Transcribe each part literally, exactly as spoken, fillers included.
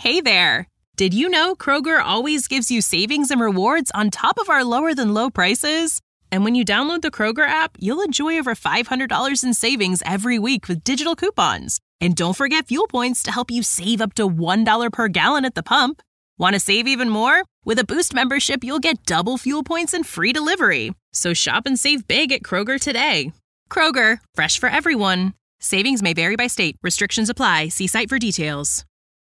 Hey there! Did you know Kroger always gives you savings and rewards on top of our lower-than-low prices? And when you download the Kroger app, you'll enjoy over five hundred dollars in savings every week with digital coupons. And don't forget fuel points to help you save up to one dollar per gallon at the pump. Want to save even more? With a Boost membership, you'll get double fuel points and free delivery. So shop and save big at Kroger today. Kroger, fresh for everyone. Savings may vary by state. Restrictions apply. See site for details.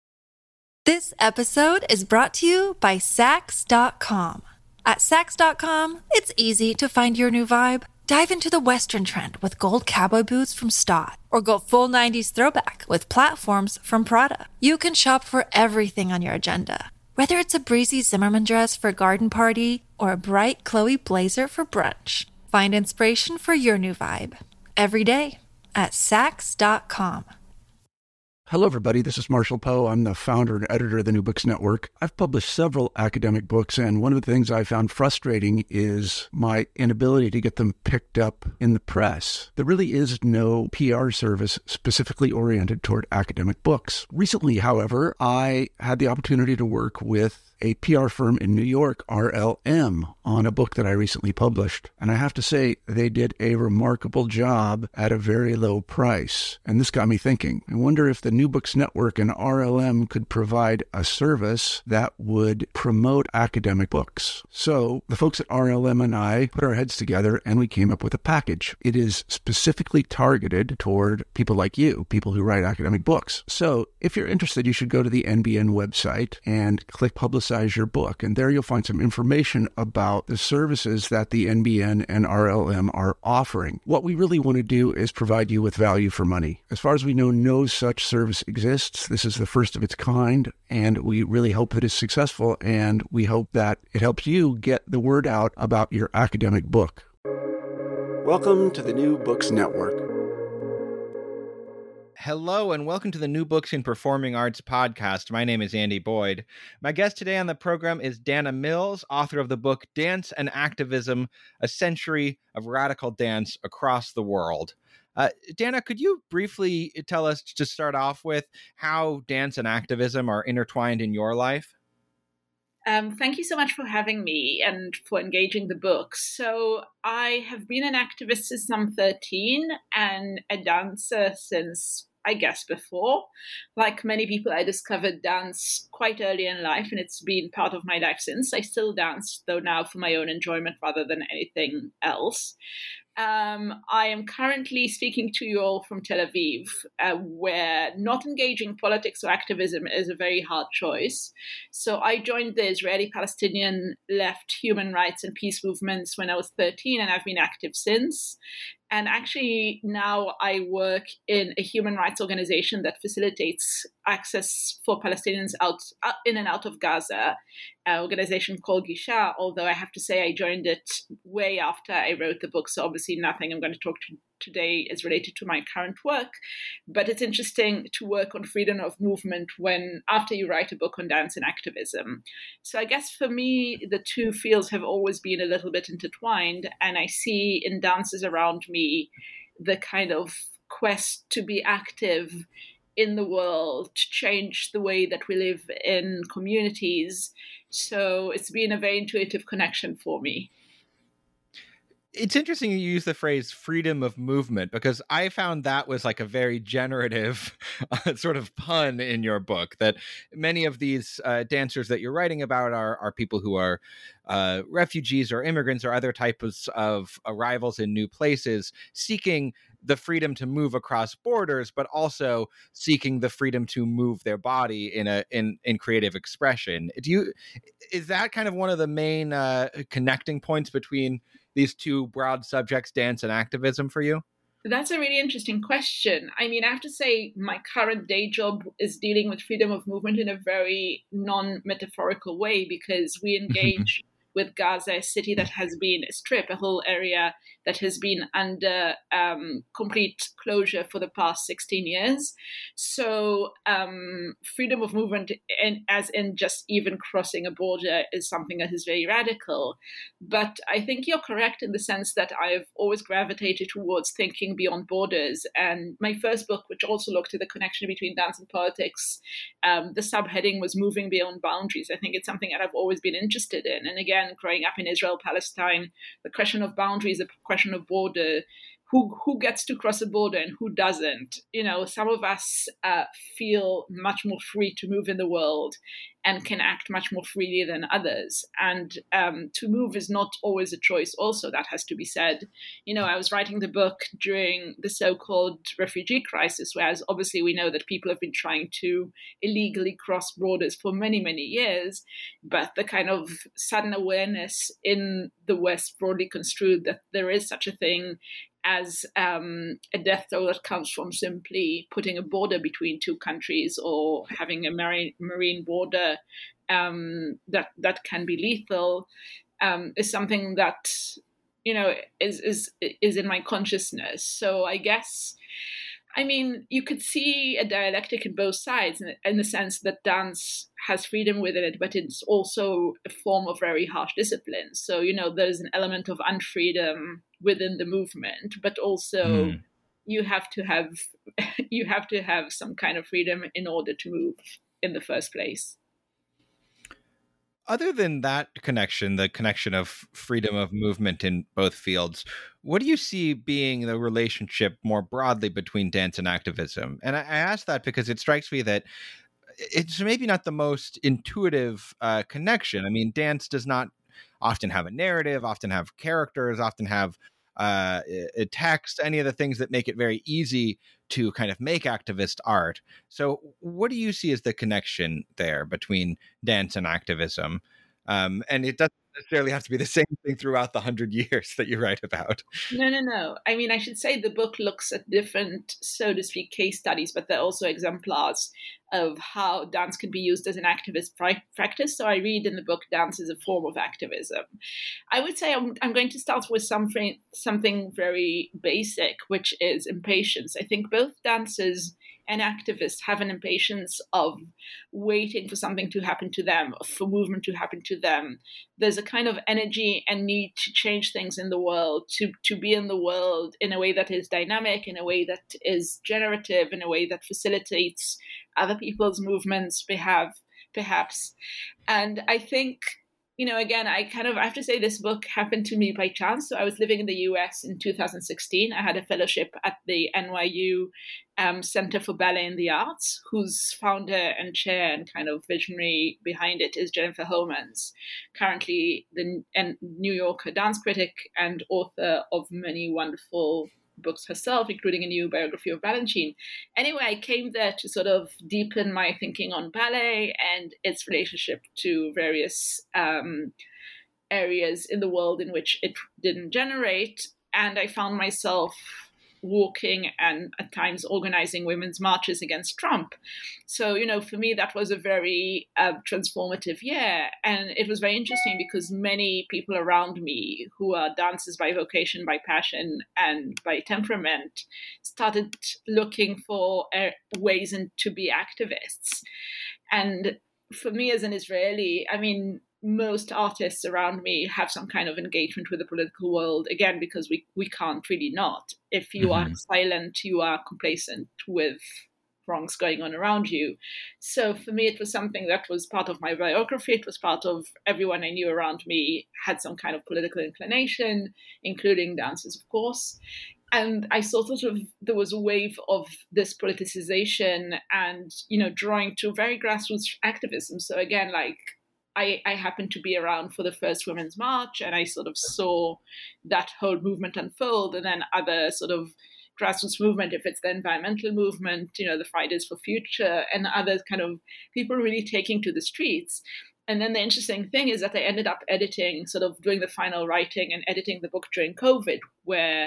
This episode is brought to you by Sax dot com. At Sax dot com, it's easy to find your new vibe. Dive into the Western trend with gold cowboy boots from Stott, or go full nineties throwback with platforms from Prada. You can shop for everything on your agenda, whether it's a breezy Zimmermann dress for a garden party or a bright Chloe blazer for brunch. Find inspiration for your new vibe every day at Sax dot com. Hello, everybody. This is Marshall Poe. I'm the founder and editor of the New Books Network. I've published several academic books, and one of the things I found frustrating is my inability to get them picked up in the press. There really is no P R service specifically oriented toward academic books. Recently, however, I had the opportunity to work with a P R firm in New York, R L M, on a book that I recently published. And I have to say, they did a remarkable job at a very low price. And this got me thinking. I wonder if the New Books Network and R L M could provide a service that would promote academic books. So the folks at R L M and I put our heads together and we came up with a package. It is specifically targeted toward people like you, people who write academic books. So if you're interested, you should go to the N B N website and click Publicize your book. And there you'll find some information about the services that the N B N and R L M are offering. What we really want to do is provide you with value for money. As far as we know, no such service exists. This is the first of its kind, and we really hope it is successful, and we hope that it helps you get the word out about your academic book. Welcome to the New Books Network. Hello and welcome to the New Books in Performing Arts podcast. My name is Andy Boyd. My guest today on the program is Dana Mills, author of the book Dance and Activism, A Century of Radical Dance Across the World. Uh, Dana, could you briefly tell us, to start off with, how dance and activism are intertwined in your life? Um, thank you so much for having me and for engaging the book. So I have been an activist since I'm thirteen and a dancer since, I guess, before. Like many people, I discovered dance quite early in life, and it's been part of my life since. I still dance, though now for my own enjoyment rather than anything else. Um, I am currently speaking to you all from Tel Aviv, uh, where not engaging politics or activism is a very hard choice. So I joined the Israeli-Palestinian left human rights and peace movements when I was thirteen, and I've been active since. And actually now I work in a human rights organization that facilitates access for Palestinians out uh, in and out of Gaza, an organization called Gisha, although I have to say I joined it way after I wrote the book, so obviously nothing I'm going to talk to today is related to my current work. But it's interesting to work on freedom of movement when after you write a book on dance and activism. So I guess for me, the two fields have always been a little bit intertwined, and I see in dances around me the kind of quest to be active in the world, to change the way that we live in communities. So it's been a very intuitive connection for me. It's interesting you use the phrase freedom of movement, because I found that was like a very generative uh, sort of pun in your book, that many of these uh, dancers that you're writing about are, are people who are uh, refugees or immigrants or other types of arrivals in new places, seeking the freedom to move across borders, but also seeking the freedom to move their body in a in in creative expression. Do you is that kind of one of the main uh, connecting points between these two broad subjects, dance and activism, for you? That's a really interesting question. I mean, I have to say my current day job is dealing with freedom of movement in a very non-metaphorical way, because we engage with Gaza, a city that has been a strip, a whole area that has been under um, complete closure for the past sixteen years. So um, freedom of movement, in, as in just even crossing a border, is something that is very radical. But I think you're correct in the sense that I've always gravitated towards thinking beyond borders. And my first book, which also looked at the connection between dance and politics, um, the subheading was Moving Beyond Boundaries. I think it's something that I've always been interested in. And again, growing up in Israel, Palestine, the question of boundaries, the question of border, who who gets to cross a border and who doesn't. You know, some of us uh, feel much more free to move in the world and can act much more freely than others. And um, to move is not always a choice also, that has to be said. You know, I was writing the book during the so-called refugee crisis, whereas obviously we know that people have been trying to illegally cross borders for many, many years, but the kind of sudden awareness in the West broadly construed that there is such a thing as um, a death toll that comes from simply putting a border between two countries or having a marine, marine border um, that that can be lethal, um, is something that, you know, is is is in my consciousness. So I guess, I mean, you could see a dialectic in both sides in, in the sense that dance has freedom within it, but it's also a form of very harsh discipline. So, you know, there's an element of unfreedom within the movement, but also mm. you have to have you have to have some kind of freedom in order to move in the first place. Other than that connection, the connection of freedom of movement in both fields, what do you see being the relationship more broadly between dance and activism? And I, I ask that because it strikes me that it's maybe not the most intuitive uh, connection. I mean, dance does not often have a narrative, often have characters, often have uh, a text, any of the things that make it very easy to kind of make activist art. So what do you see as the connection there between dance and activism? Um, and it doesn't necessarily have to be the same thing throughout the hundred years that you write about. No, no, no. I mean, I should say the book looks at different, so to speak, case studies, but they're also exemplars of how dance can be used as an activist practice. So I read in the book, dance is a form of activism. I would say I'm, I'm going to start with something, something very basic, which is impatience. I think both dancers and activists have an impatience of waiting for something to happen to them, for movement to happen to them. There's a kind of energy and need to change things in the world, to, to be in the world in a way that is dynamic, in a way that is generative, in a way that facilitates other people's movements, perhaps. perhaps. And I think, you know, again, I kind of I have to say this book happened to me by chance. So I was living in the U S in two thousand sixteen. I had a fellowship at the N Y U um, Center for Ballet and the Arts, whose founder and chair and kind of visionary behind it is Jennifer Homans, currently the New Yorker dance critic and author of many wonderful books herself, including a new biography of Balanchine. Anyway, I came there to sort of deepen my thinking on ballet and its relationship to various um, areas in the world in which it didn't generate. And I found myself walking and at times organizing women's marches against Trump. So, you know, for me, that was a very uh, transformative year. And it was very interesting because many people around me who are dancers by vocation, by passion, and by temperament started looking for uh, ways in, to be activists. And for me as an Israeli, I mean, most artists around me have some kind of engagement with the political world, again, because we, we can't really not. If you mm-hmm. are silent, you are complacent with wrongs going on around you. So for me, it was something that was part of my biography. It was part of everyone I knew around me had some kind of political inclination, including dancers, of course. And I saw sort of there was a wave of this politicization and, you know, drawing to very grassroots activism. So again, like, I, I happened to be around for the first Women's March, and I sort of saw that whole movement unfold, and then other sort of grassroots movement, if it's the environmental movement, you know, the Fridays for Future, and other kind of people really taking to the streets. And then the interesting thing is that I ended up editing, sort of doing the final writing and editing the book during COVID, where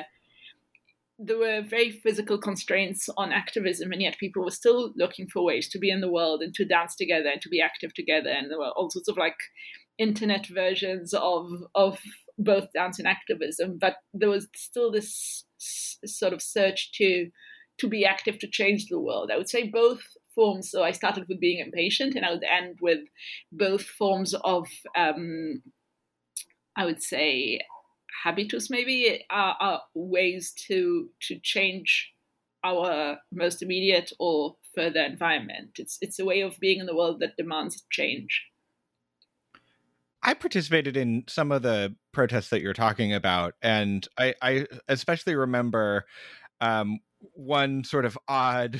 there were very physical constraints on activism, and yet people were still looking for ways to be in the world and to dance together and to be active together. And there were all sorts of like internet versions of of both dance and activism, but there was still this s- sort of search to to be active, to change the world. I would say both forms. So I started with being impatient, and I would end with both forms of, um, I would say, habitus maybe, are, are ways to to change our most immediate or further environment. It's it's a way of being in the world that demands change. I participated in some of the protests that you're talking about, and I, I especially remember um, one sort of odd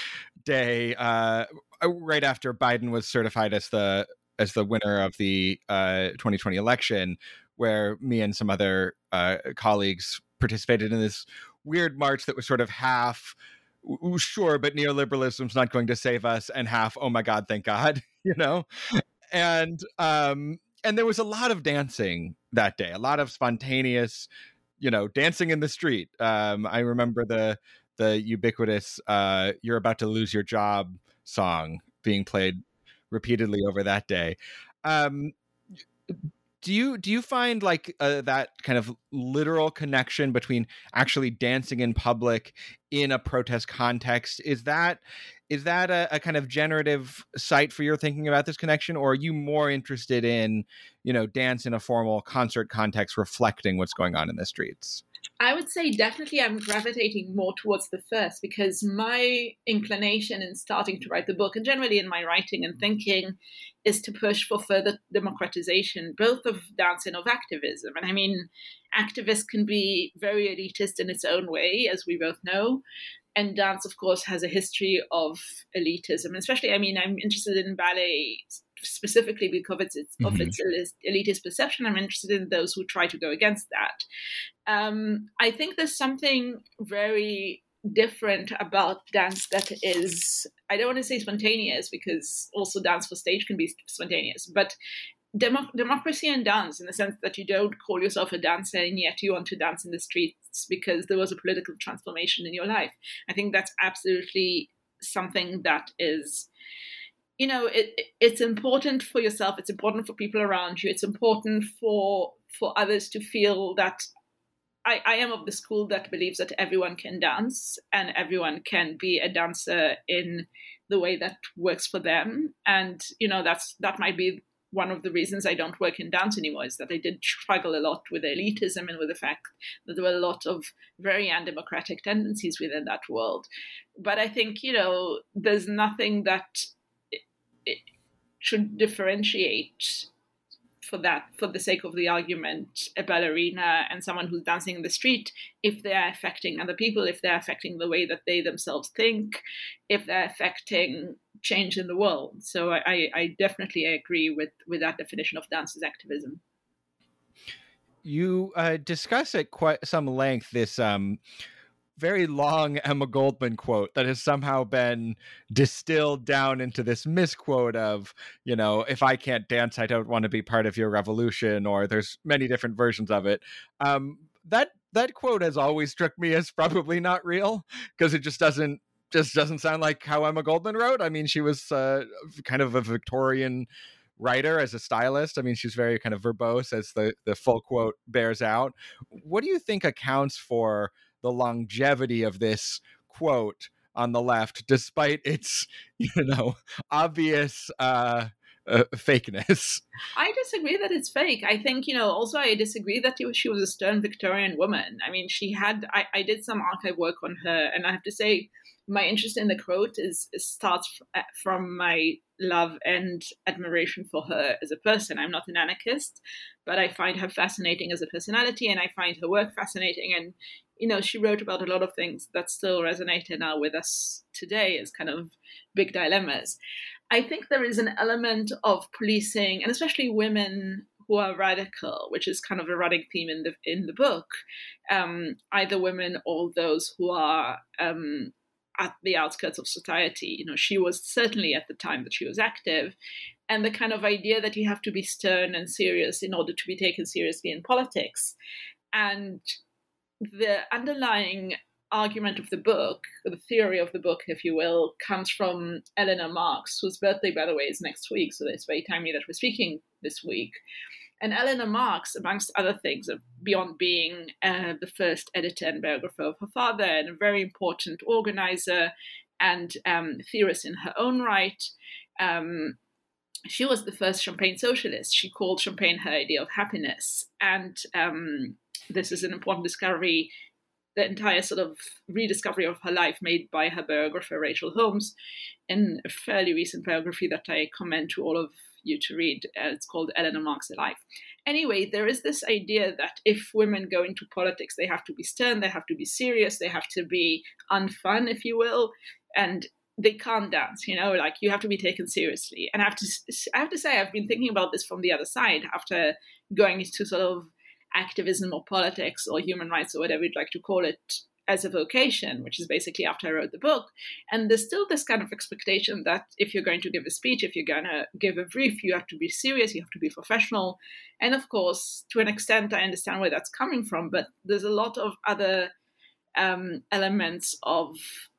day uh, right after Biden was certified as the as the winner of the uh, twenty twenty election, where me and some other uh, colleagues participated in this weird march that was sort of half, sure, but neoliberalism's not going to save us, and half, oh my God, thank God, you know? And um, and there was a lot of dancing that day, a lot of spontaneous, you know, dancing in the street. Um, I remember the the ubiquitous uh, "You're About to Lose Your Job" song being played repeatedly over that day. Um, do you do you find like uh, that kind of literal connection between actually dancing in public in a protest context? Is that is that a, a kind of generative site for your thinking about this connection, or are you more interested in, you know, dance in a formal concert context reflecting what's going on in the streets? I would say definitely I'm gravitating more towards the first, because my inclination in starting to write the book, and generally in my writing and thinking, is to push for further democratization, both of dance and of activism. And I mean, activists can be very elitist in its own way, as we both know. And dance, of course, has a history of elitism. Especially, I mean, I'm interested in ballet specifically because it's, it's, mm-hmm. of its elitist perception. I'm interested in those who try to go against that. Um, I think there's something very different about dance that is, I don't want to say spontaneous, because also dance for stage can be spontaneous, but Demo- democracy and dance, in the sense that you don't call yourself a dancer and yet you want to dance in the streets because there was a political transformation in your life. I think that's absolutely something that is, you know, it, it's important for yourself. It's important for people around you. It's important for for others to feel that I, I am of the school that believes that everyone can dance and everyone can be a dancer in the way that works for them. And, you know, that's that might be one of the reasons I don't work in dance anymore, is that I did struggle a lot with elitism and with the fact that there were a lot of very undemocratic tendencies within that world. But I think, you know, there's nothing that it, it should differentiate for that, for the sake of the argument, a ballerina and someone who's dancing in the street, if they're affecting other people, if they're affecting the way that they themselves think, if they're affecting change in the world. So I, I definitely agree with, with that definition of dance as activism. You uh, discuss at quite some length this um, very long Emma Goldman quote that has somehow been distilled down into this misquote of, you know, if I can't dance, I don't want to be part of your revolution, or there's many different versions of it. Um, that that quote has always struck me as probably not real, because it just doesn't just doesn't sound like how Emma Goldman wrote. I mean, she was uh, kind of a Victorian writer as a stylist. I mean, she's very kind of verbose, as the, the full quote bears out. What do you think accounts for the longevity of this quote on the left, despite its, you know, obvious uh, uh, fakeness? I disagree that it's fake. I think, you know, also I disagree that she was a stern Victorian woman. I mean, she had, I, I did some archive work on her, and I have to say, my interest in the quote is, is starts from my love and admiration for her as a person. I'm not an anarchist, but I find her fascinating as a personality, and I find her work fascinating. And, you know, she wrote about a lot of things that still resonate now with us today as kind of big dilemmas. I think there is an element of policing, and especially women who are radical, which is kind of a running theme in the in the book. Um, either women or those who are um, at the outskirts of society. You know, she was certainly at the time that she was active, and the kind of idea that you have to be stern and serious in order to be taken seriously in politics. And the underlying argument of the book, the theory of the book, if you will, comes from Eleanor Marx, whose birthday, by the way, is next week. So it's very timely that we're speaking this week. And Eleanor Marx, amongst other things, beyond being uh, the first editor and biographer of her father and a very important organizer and um, theorist in her own right, um, she was the first Champagne socialist. She called Champagne her idea of happiness. And um, this is an important discovery, the entire sort of rediscovery of her life made by her biographer, Rachel Holmes, in a fairly recent biography that I commend to all of you to read. Uh, it's called Eleanor Marx Alive. Anyway, there is this idea that if women go into politics, they have to be stern, they have to be serious, they have to be unfun, if you will, and they can't dance, you know, like you have to be taken seriously. And I have to, I have to say, I've been thinking about this from the other side after going into sort of activism or politics or human rights or whatever you'd like to call it as a vocation, which is basically after I wrote the book. And there's still this kind of expectation that if you're going to give a speech, if you're going to give a brief, you have to be serious, you have to be professional. And of course, to an extent, I understand where that's coming from, but there's a lot of other um, elements of,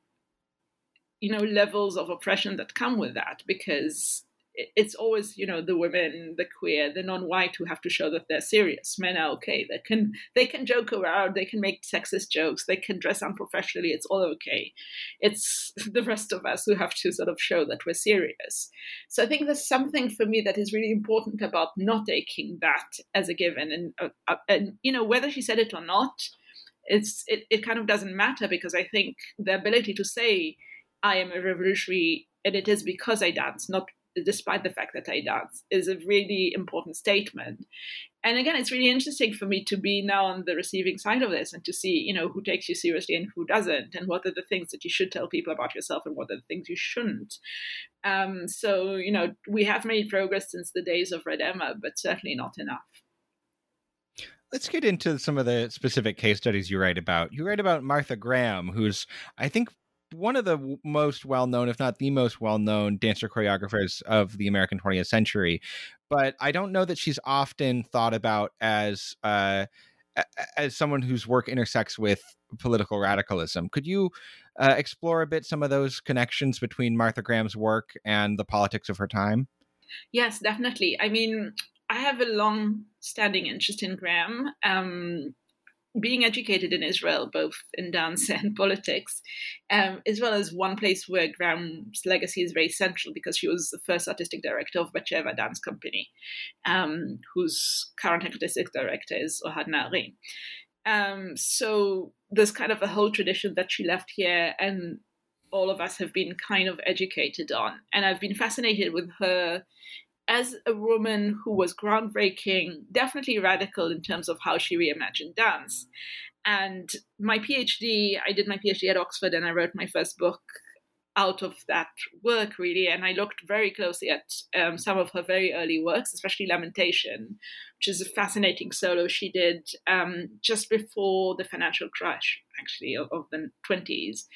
you know, levels of oppression that come with that, because it's always, you know, the women, the queer, the non-white who have to show that they're serious. Men are okay. They can they can joke around. They can make sexist jokes. They can dress unprofessionally. It's all okay. It's the rest of us who have to sort of show that we're serious. So I think there's something for me that is really important about not taking that as a given. And, uh, uh, and you know, whether she said it or not, it's it, it kind of doesn't matter, because I think the ability to say, I am a revolutionary, and it is because I dance, not despite the fact that I dance, is a really important statement. And again, it's really interesting for me to be now on the receiving side of this and to see, you know, who takes you seriously and who doesn't, and what are the things that you should tell people about yourself and what are the things you shouldn't. Um, so, you know, we have made progress since the days of Red Emma, but certainly not enough. Let's get into some of the specific case studies you write about. You write about Martha Graham, who's, I think, one of the most well-known, if not the most well-known, dancer choreographers of the American twentieth century. But I don't know that she's often thought about as uh, as someone whose work intersects with political radicalism. Could you uh, explore a bit some of those connections between Martha Graham's work and the politics of her time? Yes, definitely. I mean, I have a long-standing interest in Graham. Um, being educated in Israel, both in dance and politics, um, as well as one place where Graham's legacy is very central, because she was the first artistic director of Batsheva Dance Company, um, whose current artistic director is Ohad Naharin. Um, so there's kind of a whole tradition that she left here, and all of us have been kind of educated on. And I've been fascinated with her as a woman who was groundbreaking, definitely radical in terms of how she reimagined dance. And my PhD, I did my PhD at Oxford, and I wrote my first book out of that work, really. And I looked very closely at um, some of her very early works, especially Lamentation, which is a fascinating solo she did um, just before the financial crash, actually, of, of the twenties.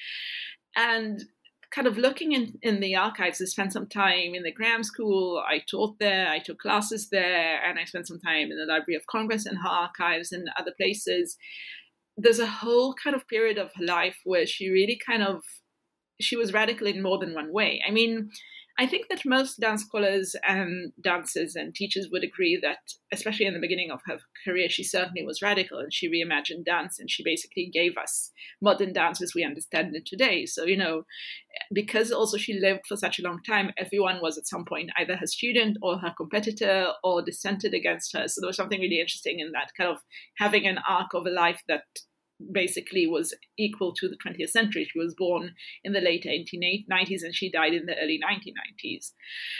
And kind of looking in, in the archives, I spent some time in the Graham School. I taught there, I took classes there, and I spent some time in the Library of Congress and her archives and other places. There's a whole kind of period of her life where she really kind of, she was radical in more than one way. I mean, I think that most dance scholars and dancers and teachers would agree that, especially in the beginning of her career, she certainly was radical, and she reimagined dance, and she basically gave us modern dance as we understand it today. So, you know, because also she lived for such a long time, everyone was at some point either her student or her competitor or dissented against her. So there was something really interesting in that, kind of having an arc of a life that basically was equal to the twentieth century. She was born in the late eighteen nineties and she died in the early nineteen nineties.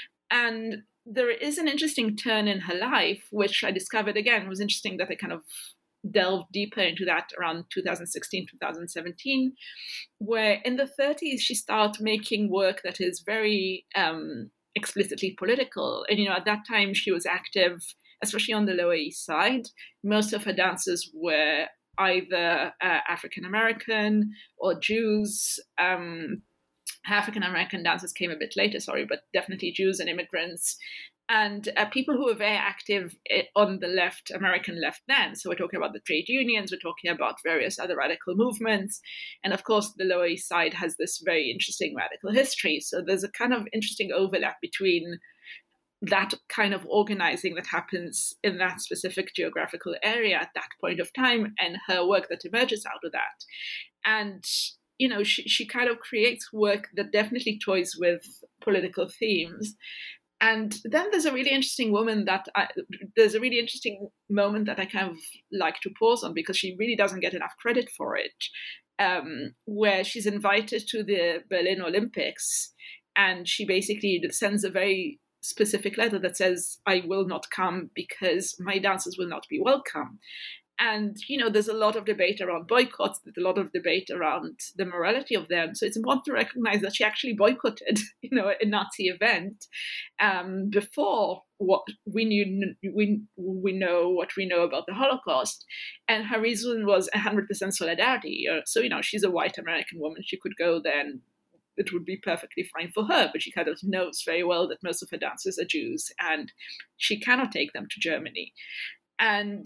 And there is an interesting turn in her life, which I discovered, again, was interesting that I kind of delved deeper into that around two thousand sixteen, two thousand seventeen, where in the thirties she started making work that is very um, explicitly political. And, you know, at that time she was active, especially on the Lower East Side. Most of her dancers were either uh, African-American or Jews. Um, African-American dancers came a bit later, sorry, but definitely Jews and immigrants. And uh, people who were very active on the left, American left then. So we're talking about the trade unions, we're talking about various other radical movements. And of course, the Lower East Side has this very interesting radical history. So there's a kind of interesting overlap between that kind of organizing that happens in that specific geographical area at that point of time and her work that emerges out of that. And, you know, she, she kind of creates work that definitely toys with political themes. And then there's a really interesting woman that I, there's a really interesting moment that I kind of like to pause on because she really doesn't get enough credit for it, um, where she's invited to the Berlin Olympics and she basically sends a very specific letter that says, I will not come because my dancers will not be welcome. And, you know, there's a lot of debate around boycotts, there's a lot of debate around the morality of them. So it's important to recognize that she actually boycotted, you know, a Nazi event um, before what we knew, we, we know what we know about the Holocaust. And her reason was one hundred percent solidarity. So, you know, she's a white American woman. She could go there and it would be perfectly fine for her, but she kind of knows very well that most of her dancers are Jews and she cannot take them to Germany. And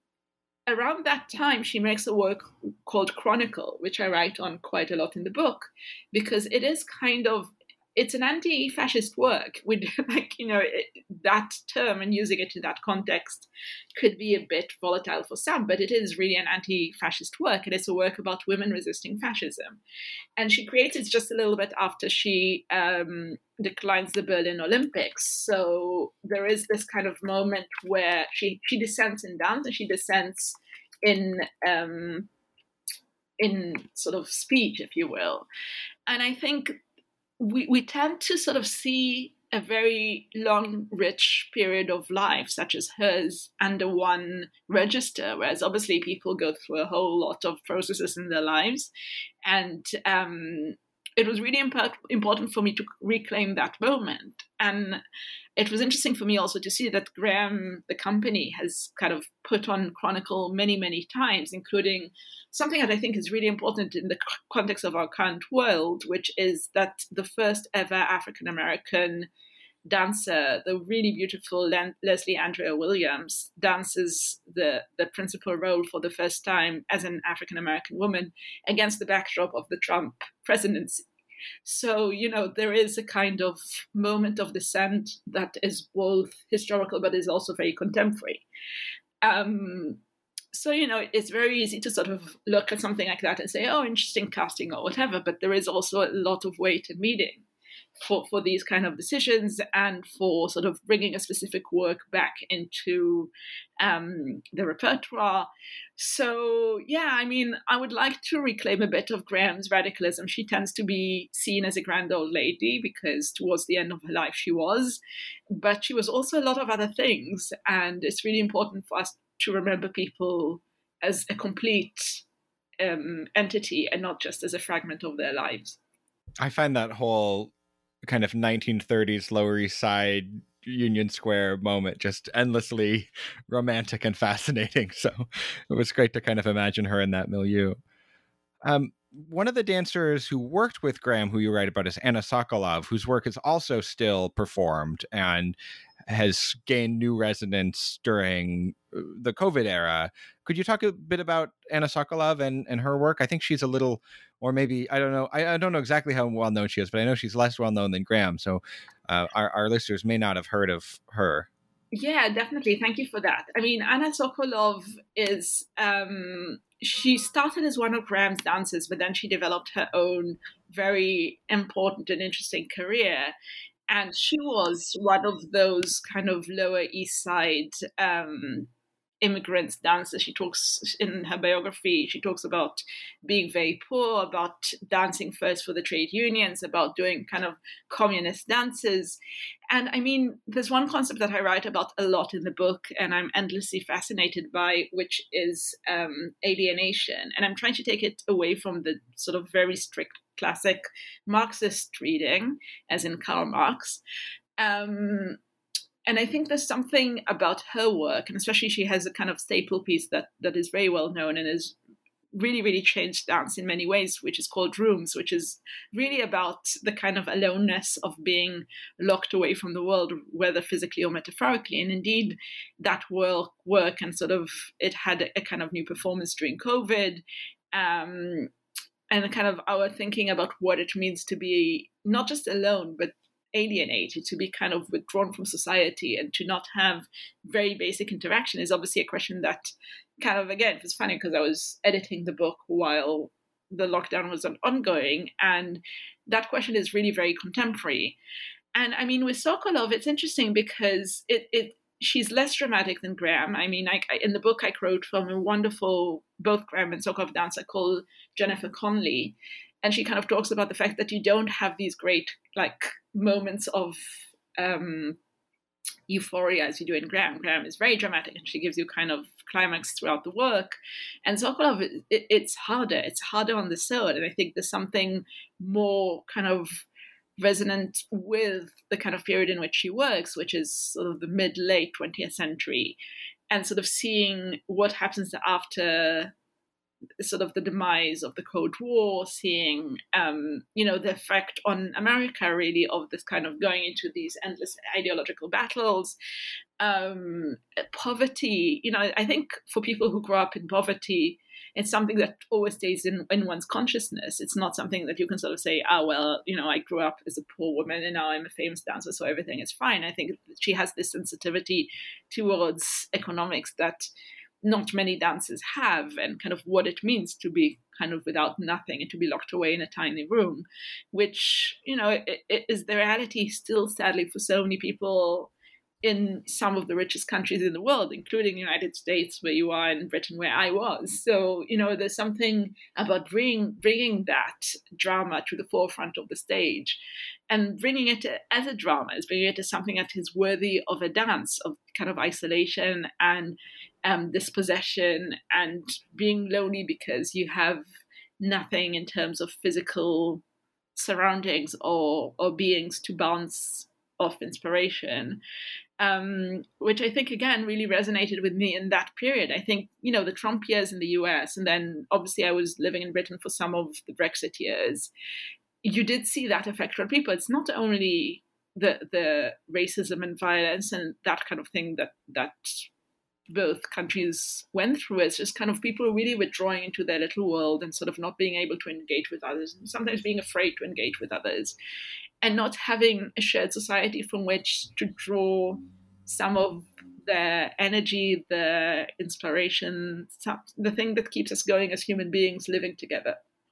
around that time, she makes a work called Chronicle, which I write on quite a lot in the book, because it is kind of, it's an anti-fascist work. With like, you know, it, that term and using it in that context could be a bit volatile for some, but it is really an anti-fascist work, and it's a work about women resisting fascism. And she creates it just a little bit after she um, declines the Berlin Olympics. So there is this kind of moment where she, she dissents in dance and she dissents in um, in sort of speech, if you will. And I think we, we tend to sort of see a very long, rich period of life, such as hers, under one register, whereas obviously people go through a whole lot of processes in their lives. And um, it was really imp- important for me to reclaim that moment. And it was interesting for me also to see that Graham, the company, has kind of put on Chronicle many, many times, including something that I think is really important in the context of our current world, which is that the first ever African-American dancer, the really beautiful Len- Leslie Andrea Williams, dances the, the principal role for the first time as an African-American woman against the backdrop of the Trump presidency. So, you know, there is a kind of moment of dissent that is both historical but is also very contemporary. Um, so, you know, it's very easy to sort of look at something like that and say, oh, interesting casting or whatever, but there is also a lot of weight and meaning for, for these kind of decisions and for sort of bringing a specific work back into um, the repertoire. So, yeah, I mean, I would like to reclaim a bit of Graham's radicalism. She tends to be seen as a grand old lady because towards the end of her life she was, but she was also a lot of other things. And it's really important for us to remember people as a complete um, entity and not just as a fragment of their lives. I find that whole kind of nineteen thirties Lower East Side Union Square moment just endlessly romantic and fascinating. So it was great to kind of imagine her in that milieu. Um, one of the dancers who worked with Graham, who you write about, is Anna Sokolov, whose work is also still performed and has gained new resonance during the COVID era. Could you talk a bit about Anna Sokolov and, and her work? I think she's a little, or maybe, I don't know, I, I don't know exactly how well known she is, but I know she's less well known than Graham. So uh, our, our listeners may not have heard of her. Yeah, definitely. Thank you for that. I mean, Anna Sokolov is, um, she started as one of Graham's dancers, but then she developed her own very important and interesting career. And she was one of those kind of Lower East Side um, immigrants dancers. She talks in her biography, she talks about being very poor, about dancing first for the trade unions, about doing kind of communist dances. And I mean, there's one concept that I write about a lot in the book and I'm endlessly fascinated by, which is um, alienation. And I'm trying to take it away from the sort of very strict classic Marxist reading, as in Karl Marx. Um, and I think there's something about her work, and especially she has a kind of staple piece that, that is very well known and is really, really changed dance in many ways, which is called Rooms, which is really about the kind of aloneness of being locked away from the world, whether physically or metaphorically. And indeed, that work, work and sort of, it had a, a kind of new performance during COVID, um, and kind of our thinking about what it means to be not just alone, but alienated, to be kind of withdrawn from society and to not have very basic interaction is obviously a question that kind of, again, it was funny because I was editing the book while the lockdown was ongoing, and that question is really very contemporary. And I mean, with Sokolov, it's interesting because it, it she's less dramatic than Graham. I mean, I, in the book I quote from a wonderful, both Graham and Sokolov dancer called Jennifer Conley, and she kind of talks about the fact that you don't have these great like moments of um, euphoria as you do in Graham. Graham is very dramatic, and she gives you kind of climax throughout the work. And Sokolov, it, it's harder. It's harder on the soul, and I think there's something more kind of resonant with the kind of period in which she works, which is sort of the mid-late twentieth century, and sort of seeing what happens after sort of the demise of the Cold War, seeing, um, you know, the effect on America, really, of this kind of going into these endless ideological battles, um, poverty. You know, I think for people who grow up in poverty, it's something that always stays in, in one's consciousness. It's not something that you can sort of say, ah, oh, well, you know, I grew up as a poor woman and now I'm a famous dancer, so everything is fine. I think she has this sensitivity towards economics that not many dancers have, and kind of what it means to be kind of without nothing and to be locked away in a tiny room, which, you know, it, it is the reality still, sadly, for so many people in some of the richest countries in the world, including the United States, where you are, in Britain, where I was. So, you know, there's something about bringing, bringing that drama to the forefront of the stage, and bringing it as a drama, is bringing it as something that is worthy of a dance, of kind of isolation and um, dispossession, and being lonely because you have nothing in terms of physical surroundings or or beings to bounce off inspiration. Um, which I think, again, really resonated with me in that period. I think, you know, the Trump years in the U S, and then obviously I was living in Britain for some of the Brexit years, you did see that effect on people. It's not only the the racism and violence and that kind of thing that that both countries went through. It's just kind of people really withdrawing into their little world and sort of not being able to engage with others, and sometimes being afraid to engage with others, and not having a shared society from which to draw some of the energy, the inspiration, the thing that keeps us going as human beings living together.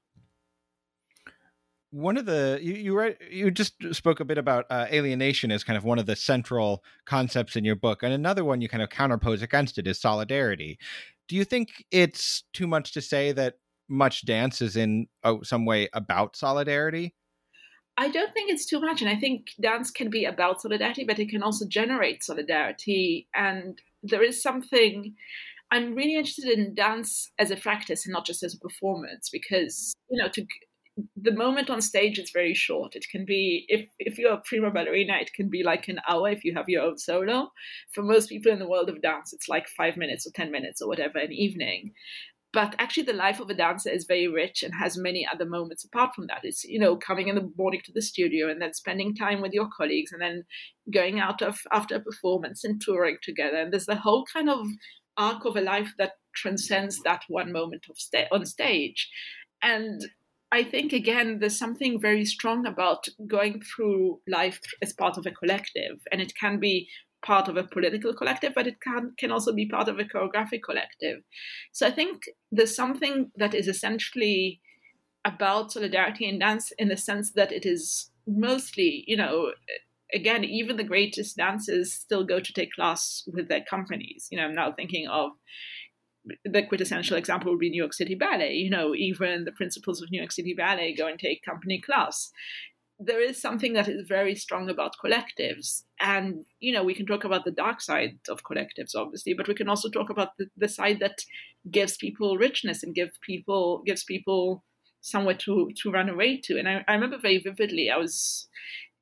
One of the you you, write, you just spoke a bit about uh, alienation as kind of one of the central concepts in your book, and another one you kind of counterpose against it is solidarity. Do you think it's too much to say that much dance is in oh, some way about solidarity? I don't think it's too much, and I think dance can be about solidarity, but it can also generate solidarity. And there is something, I'm really interested in dance as a practice and not just as a performance, because, you know, to the moment on stage is very short. It can be, if if you're a prima ballerina, it can be like an hour if you have your own solo. For most people in the world of dance, it's like five minutes or ten minutes or whatever an evening. But actually, the life of a dancer is very rich and has many other moments apart from that. It's, you know, coming in the morning to the studio and then spending time with your colleagues and then going out of after a performance and touring together. And there's the whole kind of arc of a life that transcends that one moment of sta- on stage. And I think, again, there's something very strong about going through life as part of a collective. And it can be part of a political collective, but it can can also be part of a choreographic collective. So I think there's something that is essentially about solidarity in dance, in the sense that it is mostly, you know, again, even the greatest dancers still go to take class with their companies. You know, I'm now thinking of the quintessential example would be New York City Ballet. You know, even the principals of New York City Ballet go and take company class. There is something that is very strong about collectives. And, you know, we can talk about the dark side of collectives, obviously, but we can also talk about the, the side that gives people richness and give people gives people somewhere to, to run away to. And I, I remember very vividly, I was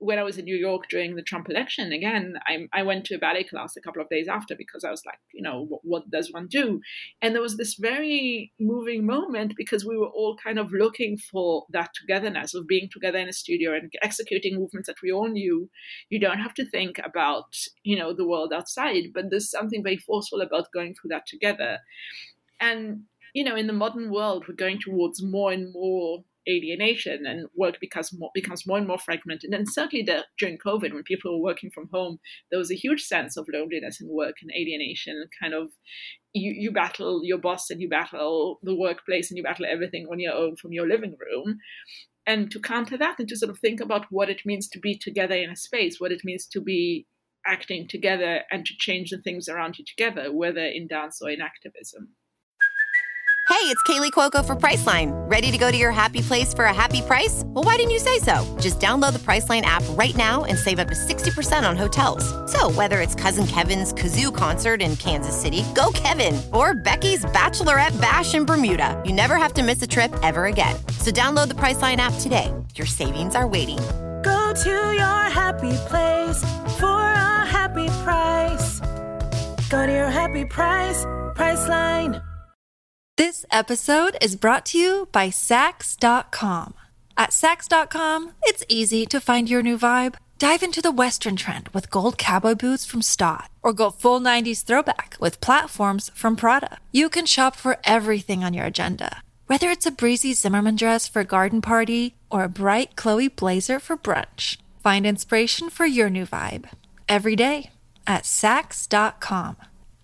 when I was in New York during the Trump election, again, I, I went to a ballet class a couple of days after because I was like, you know, what, what does one do? And there was this very moving moment because we were all kind of looking for that togetherness of being together in a studio and executing movements that we all knew. You don't have to think about, you know, the world outside, but there's something very forceful about going through that together. And, you know, in the modern world, we're going towards more and more alienation, and work becomes more, becomes more and more fragmented. And certainly the, during COVID, when people were working from home, there was a huge sense of loneliness in work and alienation, and kind of you, you battle your boss and you battle the workplace and you battle everything on your own from your living room. And to counter that and to sort of think about what it means to be together in a space, what it means to be acting together and to change the things around you together, whether in dance or in activism. Hey, it's Kaylee Cuoco for Priceline. Ready to go to your happy place for a happy price? Well, why didn't you say so? Just download the Priceline app right now and save up to sixty percent on hotels. So whether it's Cousin Kevin's Kazoo Concert in Kansas City, go Kevin, or Becky's Bachelorette Bash in Bermuda, you never have to miss a trip ever again. So download the Priceline app today. Your savings are waiting. Go to your happy place for a happy price. Go to your happy price, Priceline. This episode is brought to you by Sax dot com. At Sax dot com, it's easy to find your new vibe. Dive into the Western trend with gold cowboy boots from Stott, or go full nineties throwback with platforms from Prada. You can shop for everything on your agenda, whether it's a breezy Zimmermann dress for a garden party or a bright Chloe blazer for brunch. Find inspiration for your new vibe every day at Sax dot com.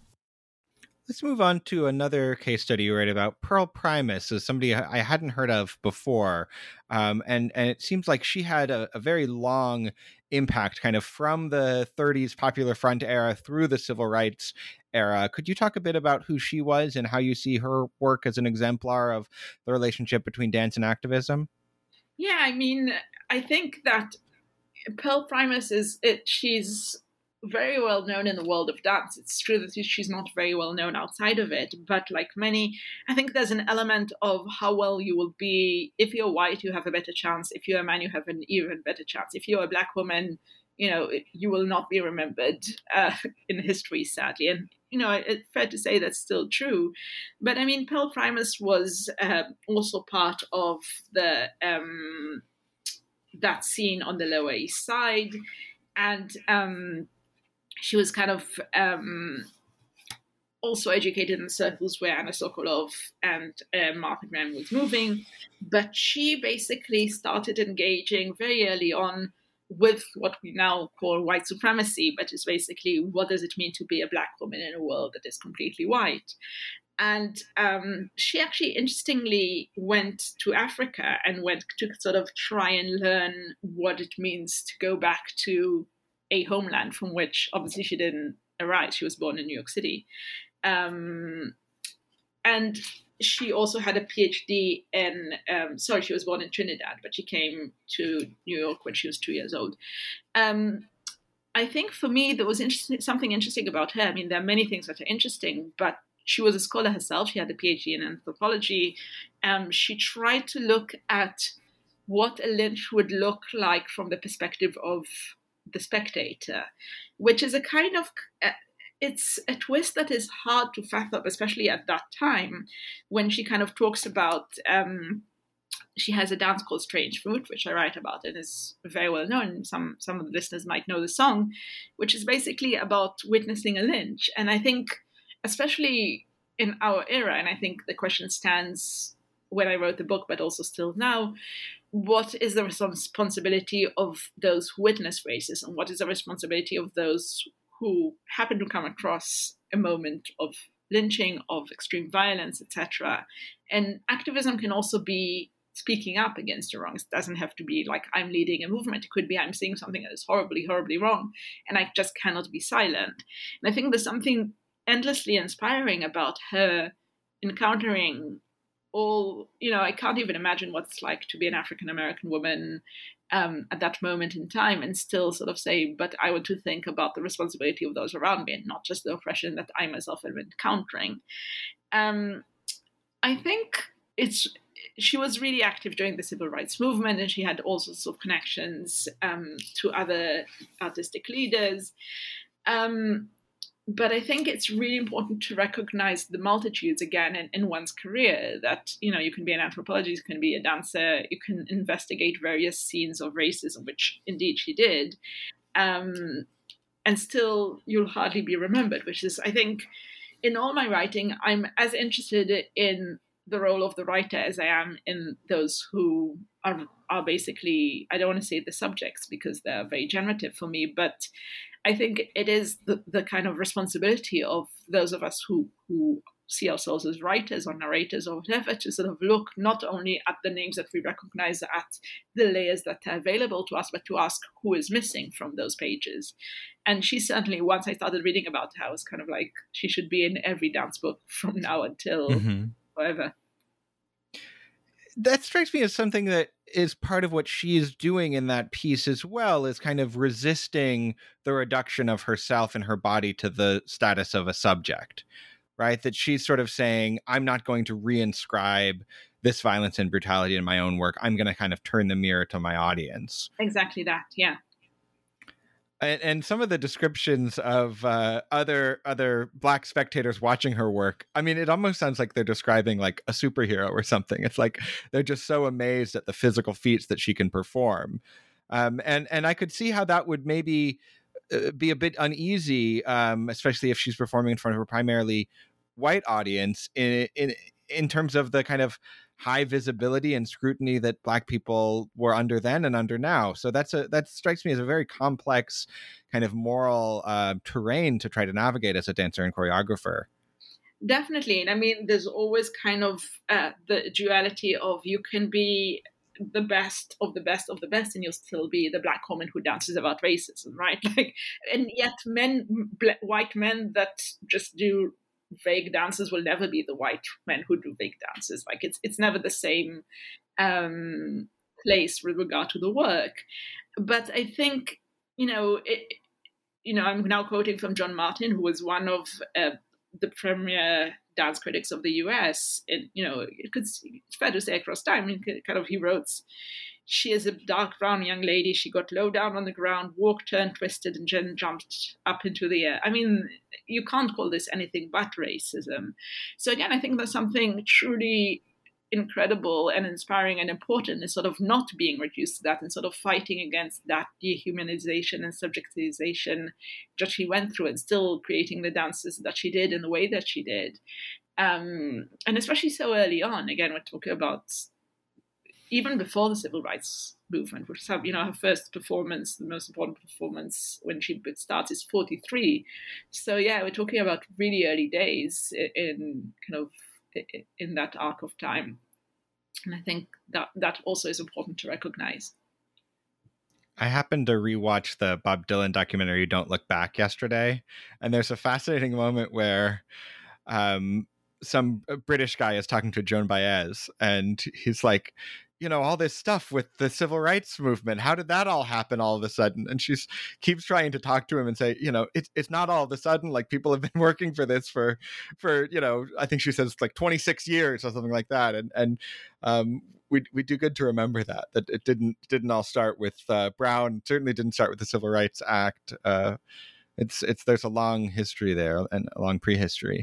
Let's move on to another case study you write about. Pearl Primus is somebody I hadn't heard of before. Um, and, and it seems like she had a, a very long impact kind of from the thirties Popular Front era through the Civil Rights era. Could you talk a bit about who she was and how you see her work as an exemplar of the relationship between dance and activism? Yeah, I mean, I think that Pearl Primus is, it, she's very well known in the world of dance. It's true that she's not very well known outside of it, but like many, I think there's an element of how well you will be. If you're white, you have a better chance. If you're a man, you have an even better chance. If you're a black woman, you know, you will not be remembered uh, in history, sadly. And, you know, it's fair to say that's still true. But I mean, Pearl Primus was uh, also part of the um, that scene on the Lower East Side. And um, she was kind of um, also educated in circles where Anna Sokolov and uh, Martha Graham was moving. But she basically started engaging very early on with what we now call white supremacy, but it's basically, what does it mean to be a black woman in a world that is completely white? And um, she actually, interestingly, went to Africa and went to sort of try and learn what it means to go back to a homeland from which obviously she didn't arise. She was born in New York City. Um, and she also had a PhD in, um, sorry, she was born in Trinidad, but she came to New York when she was two years old. Um, I think for me, there was interesting, something interesting about her. I mean, there are many things that are interesting, but she was a scholar herself. She had a PhD in anthropology. Um, she tried to look at what a lynch would look like from the perspective of the spectator, which is a kind of, uh, it's a twist that is hard to fathom, especially at that time, when she kind of talks about, um, she has a dance called Strange Fruit, which I write about and is very well known. Some, some of the listeners might know the song, which is basically about witnessing a lynch. And I think, especially in our era, and I think the question stands when I wrote the book, but also still now, what is the responsibility of those who witness racism? What is the responsibility of those who happen to come across a moment of lynching, of extreme violence, et cetera? And activism can also be speaking up against the wrongs. It doesn't have to be like I'm leading a movement. It could be I'm seeing something that is horribly, horribly wrong, and I just cannot be silent. And I think there's something endlessly inspiring about her encountering all, you know, I can't even imagine what it's like to be an African-American woman um, at that moment in time and still sort of say, but I want to think about the responsibility of those around me and not just the oppression that I myself am encountering. Um, I think it's she was really active during the civil rights movement, and she had all sorts of connections um, to other artistic leaders. Um, but I think it's really important to recognize the multitudes again in, in one's career, that, you know, you can be an anthropologist, you can be a dancer, you can investigate various scenes of racism, which indeed she did. Um, and still you'll hardly be remembered, which is, I think, in all my writing, I'm as interested in the role of the writer as I am in those who are are basically, I don't want to say the subjects because they're very generative for me, but I think it is the, the kind of responsibility of those of us who, who see ourselves as writers or narrators or whatever to sort of look not only at the names that we recognize, at the layers that are available to us, but to ask who is missing from those pages. And she certainly, once I started reading about her, I was kind of like, she should be in every dance book from now until mm-hmm. forever. That strikes me as something that is part of what she is doing in that piece as well, is kind of resisting the reduction of herself and her body to the status of a subject, right? That she's sort of saying, I'm not going to reinscribe this violence and brutality in my own work. I'm going to kind of turn the mirror to my audience. Exactly that, yeah. And, and some of the descriptions of uh, other other Black spectators watching her work, I mean, it almost sounds like they're describing like a superhero or something. It's like they're just so amazed at the physical feats that she can perform. Um, and, and I could see how that would maybe uh, be a bit uneasy, um, especially if she's performing in front of a primarily white audience in, in, in terms of the kind of high visibility and scrutiny that Black people were under then and under now. So that's a that strikes me as a very complex kind of moral uh, terrain to try to navigate as a dancer and choreographer. Definitely. And I mean, there's always kind of uh, the duality of you can be the best of the best of the best and you'll still be the Black woman who dances about racism, right? Like, and yet men, black, white men that just do vague dances will never be the white men who do vague dances. Like it's it's never the same um, place with regard to the work. But I think, you know, it, you know, I'm now quoting from John Martin, who was one of uh, the premier dance critics of the U S. And, you know, it could, it's fair to say across time, I mean, kind of he wrote, she is a dark brown young lady. She got low down on the ground, walked, turned, twisted, and then jumped up into the air. I mean, you can't call this anything but racism. So again, I think there's something truly incredible and inspiring and important in sort of not being reduced to that and sort of fighting against that dehumanization and subjectivization that she went through and still creating the dances that she did in the way that she did. Um, and especially so early on, again, we're talking about even before the civil rights movement, which is, you know, her first performance, the most important performance when she starts is forty-three. So yeah, we're talking about really early days in kind of in that arc of time. And I think that that also is important to recognize. I happened to rewatch the Bob Dylan documentary Don't Look Back yesterday, and there's a fascinating moment where um, some British guy is talking to Joan Baez, and he's like, you know, all this stuff with the civil rights movement, how did that all happen all of a sudden? And she's keeps trying to talk to him and say, you know, it's it's not all of a sudden, like people have been working for this for, for, you know, I think she says like twenty-six years or something like that. And, and um, we we do good to remember that, that it didn't, didn't all start with uh, Brown, certainly didn't start with the Civil Rights Act. Uh, it's, it's, there's a long history there and a long prehistory.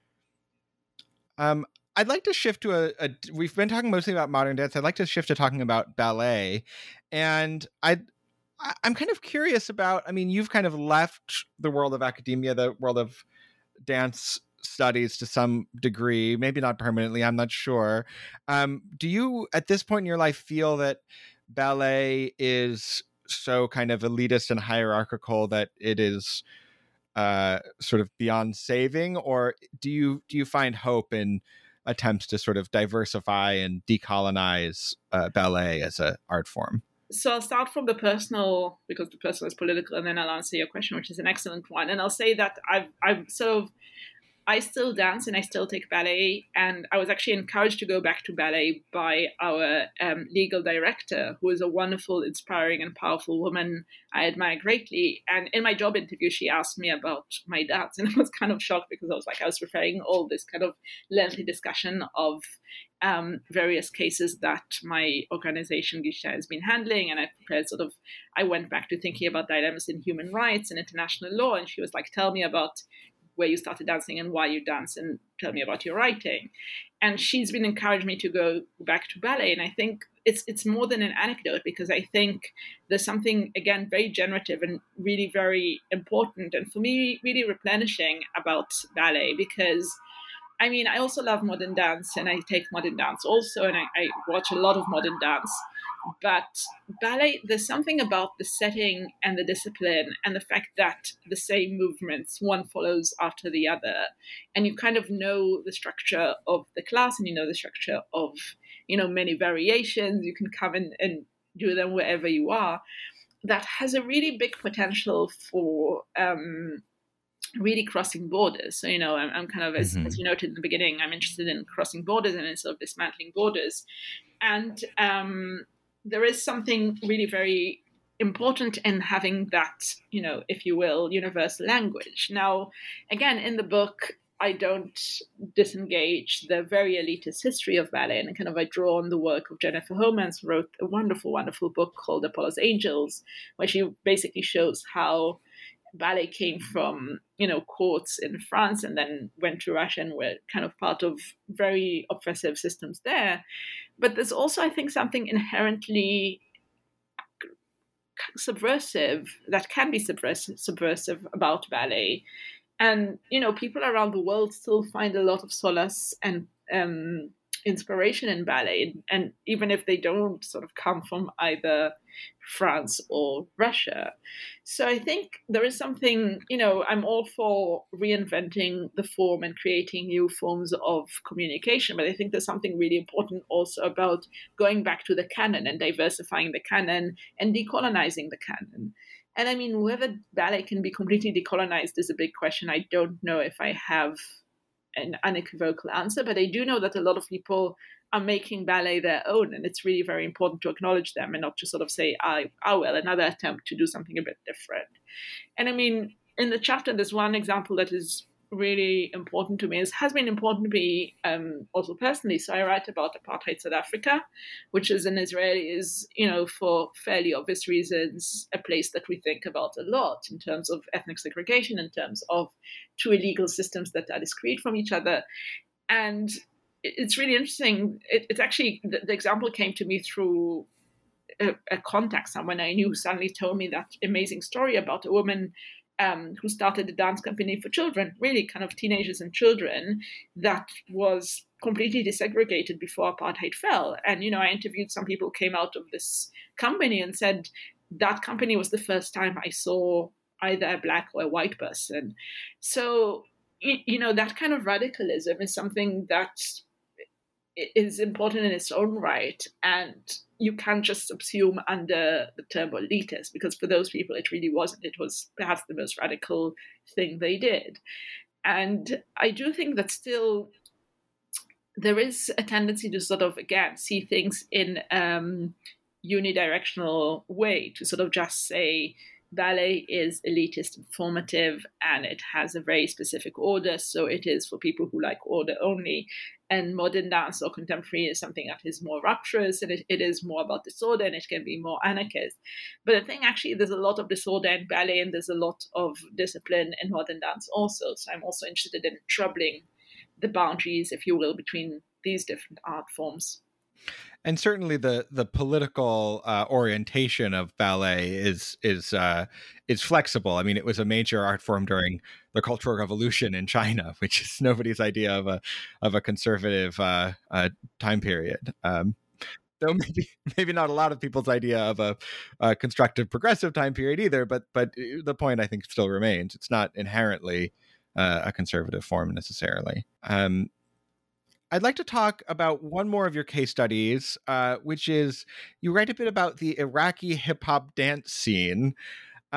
Um, I'd like to shift to a, a, we've been talking mostly about modern dance. I'd like to shift to talking about ballet. And I, I'm kind of curious about, I mean, you've kind of left the world of academia, the world of dance studies to some degree, maybe not permanently, I'm not sure. Um, do you, at this point in your life, feel that ballet is so kind of elitist and hierarchical that it is uh, sort of beyond saving? Or do you, do you find hope in attempts to sort of diversify and decolonize uh, ballet as an art form? So I'll start from the personal, because the personal is political, and then I'll answer your question, which is an excellent one. And I'll say that I've, I've sort of I still dance and I still take ballet. And I was actually encouraged to go back to ballet by our um, legal director, who is a wonderful, inspiring, and powerful woman I admire greatly. And in my job interview, she asked me about my dance. And I was kind of shocked because I was like, I was preparing all this kind of lengthy discussion of um, various cases that my organization, Gisha, has been handling. And I prepared sort of, I went back to thinking about dilemmas in human rights and international law. And she was like, tell me about where you started dancing and why you dance, and tell me about your writing. And she's been encouraged me to go back to ballet. And I think it's it's more than an anecdote, because I think there's something, again, very generative and really very important, and for me, really replenishing about ballet. Because, I mean, I also love modern dance, and I take modern dance also, and I, I watch a lot of modern dance. But ballet, there's something about the setting and the discipline and the fact that the same movements, one follows after the other, and you kind of know the structure of the class, and you know the structure of, you know, many variations. You can come in and do them wherever you are. That has a really big potential for um, really crossing borders. So, you know, I'm, I'm kind of, as, mm-hmm. as you noted in the beginning, I'm interested in crossing borders and in sort of dismantling borders. And um, there is something really very important in having that, you know, if you will, universal language. Now, again, in the book, I don't disengage the very elitist history of ballet, and kind of I draw on the work of Jennifer Homans, who wrote a wonderful, wonderful book called Apollo's Angels, where she basically shows how ballet came from, you know, courts in France and then went to Russia and were kind of part of very oppressive systems there. But there's also, I think, something inherently subversive that can be subversive, subversive about ballet. And, you know, people around the world still find a lot of solace and um, inspiration in ballet. And even if they don't sort of come from either France or Russia. So I think there is something, you know, I'm all for reinventing the form and creating new forms of communication, but I think there's something really important also about going back to the canon and diversifying the canon and decolonizing the canon. And I mean, whether ballet can be completely decolonized is a big question. I don't know if I have an unequivocal answer, but I do know that a lot of people are making ballet their own, and it's really very important to acknowledge them and not just sort of say, oh, oh well, another attempt to do something a bit different. And I mean, in the chapter, there's one example that is really important to me. It has been important to me um, also personally. So I write about apartheid South Africa, which is an Israeli, is, you know, for fairly obvious reasons, a place that we think about a lot in terms of ethnic segregation, in terms of two illegal systems that are discrete from each other. And it's really interesting. It, it's actually, the, the example came to me through a, a contact, someone I knew who suddenly told me that amazing story about a woman Um, who started a dance company for children, really kind of teenagers and children, that was completely desegregated before apartheid fell. And, you know, I interviewed some people who came out of this company and said that company was the first time I saw either a black or a white person. So, you know, that kind of radicalism is something that is important in its own right. And you can't just subsume under the term elitist, because for those people, it really wasn't. It was perhaps the most radical thing they did. And I do think that still there is a tendency to sort of, again, see things in um, unidirectional way, to sort of just say ballet is elitist and formative, and it has a very specific order, so it is for people who like order only. And modern dance or contemporary is something that is more rupturous, and it, it is more about disorder, and it can be more anarchist. But I think actually there's a lot of disorder in ballet, and there's a lot of discipline in modern dance also. So I'm also interested in troubling the boundaries, if you will, between these different art forms. And certainly the the political uh, orientation of ballet is is uh, is flexible. I mean, it was a major art form during the Cultural Revolution in China, which is nobody's idea of a of a conservative uh, uh, time period. Um, though maybe maybe not a lot of people's idea of a, a constructive progressive time period either. But but the point, I think, still remains. It's not inherently uh, a conservative form necessarily. Um, I'd like to talk about one more of your case studies, uh, which is you write a bit about the Iraqi hip hop dance scene, um,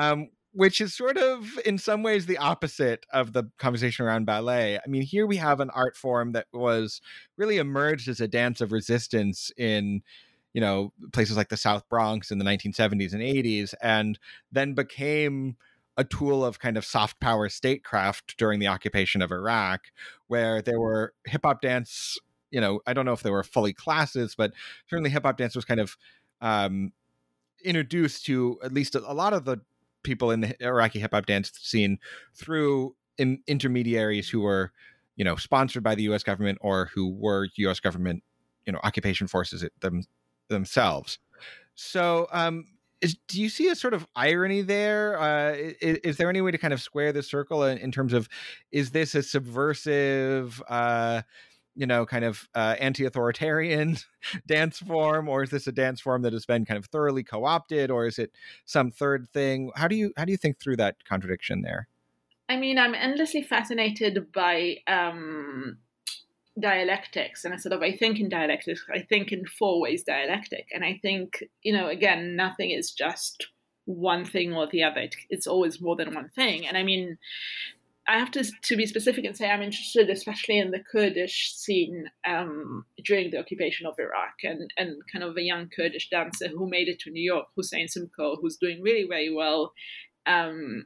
which is sort of in some ways the opposite of the conversation around ballet. I mean, here we have an art form that was really emerged as a dance of resistance in, you know, places like the South Bronx in the nineteen seventies and eighties, and then became a tool of kind of soft power statecraft during the occupation of Iraq, where there were hip hop dance, you know, I don't know if there were fully classes, but certainly hip hop dance was kind of um, introduced to at least a, a lot of the people in the Iraqi hip hop dance scene through in, intermediaries who were, you know, sponsored by the U S government or who were U S government, you know, occupation forces them, themselves. So, um, is, do you see a sort of irony there? Uh, is, is there any way to kind of square the circle in, in terms of, is this a subversive, uh, you know, kind of uh, anti-authoritarian dance form, or is this a dance form that has been kind of thoroughly co-opted, or is it some third thing? How do you how do you think through that contradiction there? I mean, I'm endlessly fascinated by um, dialectics, and I sort of I think in dialectics, I think in four ways dialectic, and I think, you know, again, nothing is just one thing or the other. It, it's always more than one thing, and I mean, I have to to be specific and say I'm interested especially in the Kurdish scene um, during the occupation of Iraq, and, and kind of a young Kurdish dancer who made it to New York, Hussein Simko, who's doing really very well. Um,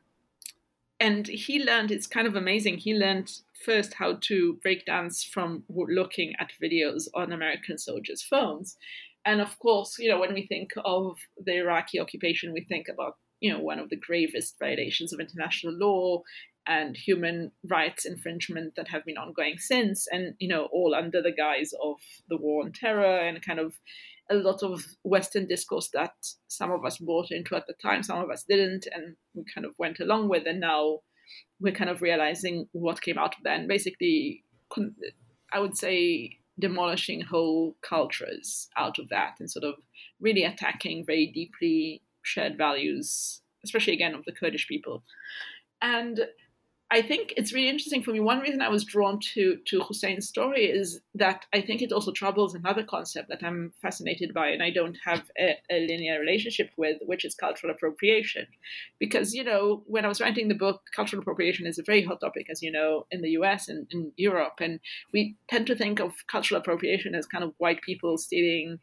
and he learned, it's kind of amazing, he learned first how to break dance from looking at videos on American soldiers' phones. And of course, you know, when we think of the Iraqi occupation, we think about, you know, one of the gravest violations of international law and human rights infringement that have been ongoing since, and, you know, all under the guise of the war on terror and kind of a lot of Western discourse that some of us bought into at the time, some of us didn't, and we kind of went along with, and now we're kind of realizing what came out of that, and basically, I would say, demolishing whole cultures out of that, and sort of really attacking very deeply shared values, especially, again, of the Kurdish people. And I think it's really interesting for me. One reason I was drawn to, to Hussein's story is that I think it also troubles another concept that I'm fascinated by and I don't have a, a linear relationship with, which is cultural appropriation. Because, you know, when I was writing the book, cultural appropriation is a very hot topic, as you know, in the U S and in Europe. And we tend to think of cultural appropriation as kind of white people stealing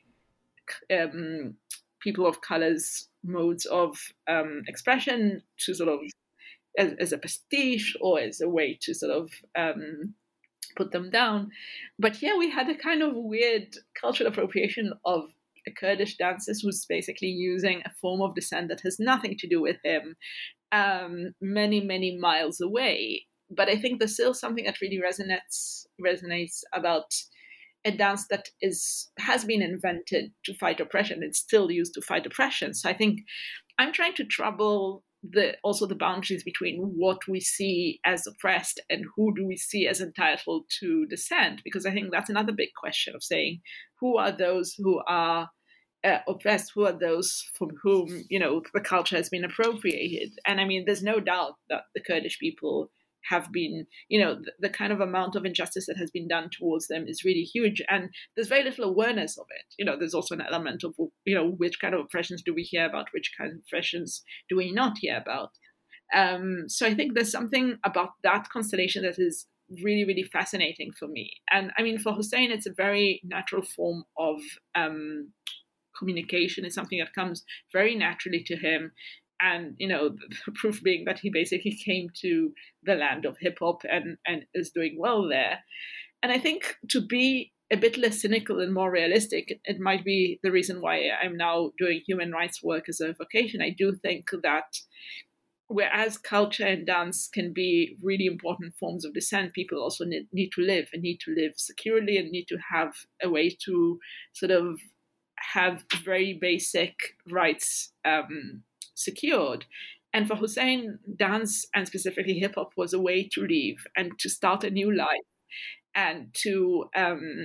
um, people of color's modes of um, expression to sort of As, as a pastiche or as a way to sort of um, put them down. But here we had a kind of weird cultural appropriation of a Kurdish dancer who's basically using a form of descent that has nothing to do with him um, many, many miles away. But I think there's still something that really resonates resonates about a dance that is has been invented to fight oppression. It's still used to fight oppression. So I think I'm trying to trouble the also the boundaries between what we see as oppressed and who do we see as entitled to dissent, because I think that's another big question of saying who are those who are uh, oppressed, who are those from whom, you know, the culture has been appropriated. And I mean, there's no doubt that the Kurdish people have been, you know, the, the kind of amount of injustice that has been done towards them is really huge. And there's very little awareness of it. You know, there's also an element of, you know, which kind of oppressions do we hear about? Which kind of oppressions do we not hear about? Um, so I think there's something about that constellation that is really, really fascinating for me. And I mean, for Hussein, it's a very natural form of um, communication. It's something that comes very naturally to him. And, you know, the proof being that he basically came to the land of hip hop and, and is doing well there. And I think to be a bit less cynical and more realistic, it might be the reason why I'm now doing human rights work as a vocation. I do think that whereas culture and dance can be really important forms of dissent, people also need, need to live and need to live securely and need to have a way to sort of have very basic rights um secured. And for Hussein, dance and specifically hip hop was a way to leave and to start a new life and to um,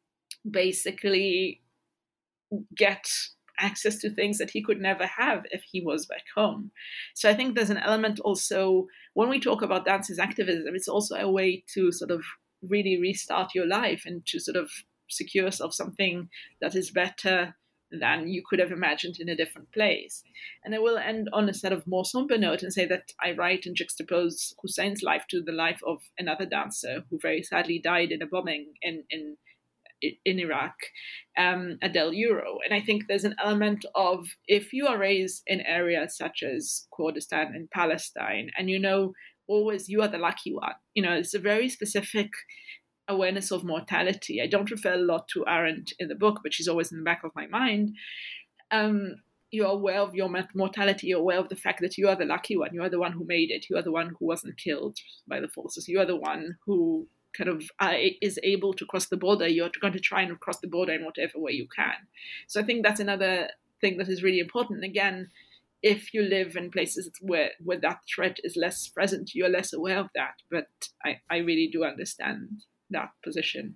basically get access to things that he could never have if he was back home. So I think there's an element also, when we talk about dance as activism, it's also a way to sort of really restart your life and to sort of secure yourself something that is better than you could have imagined in a different place. And I will end on a sort of more somber note and say that I write and juxtapose Hussein's life to the life of another dancer who very sadly died in a bombing in in, in Iraq, um, Adele Euro. And I think there's an element of, if you are raised in areas such as Kurdistan and Palestine, and you know always you are the lucky one, you know, it's a very specific awareness of mortality. I don't refer a lot to Arendt in the book, but she's always in the back of my mind. Um, you're aware of your mortality, you're aware of the fact that you are the lucky one, you are the one who made it, you are the one who wasn't killed by the forces, you are the one who kind of uh, is able to cross the border, you're going to try and cross the border in whatever way you can. So I think that's another thing that is really important. Again, if you live in places where, where that threat is less present, you're less aware of that. But I, I really do understand that position.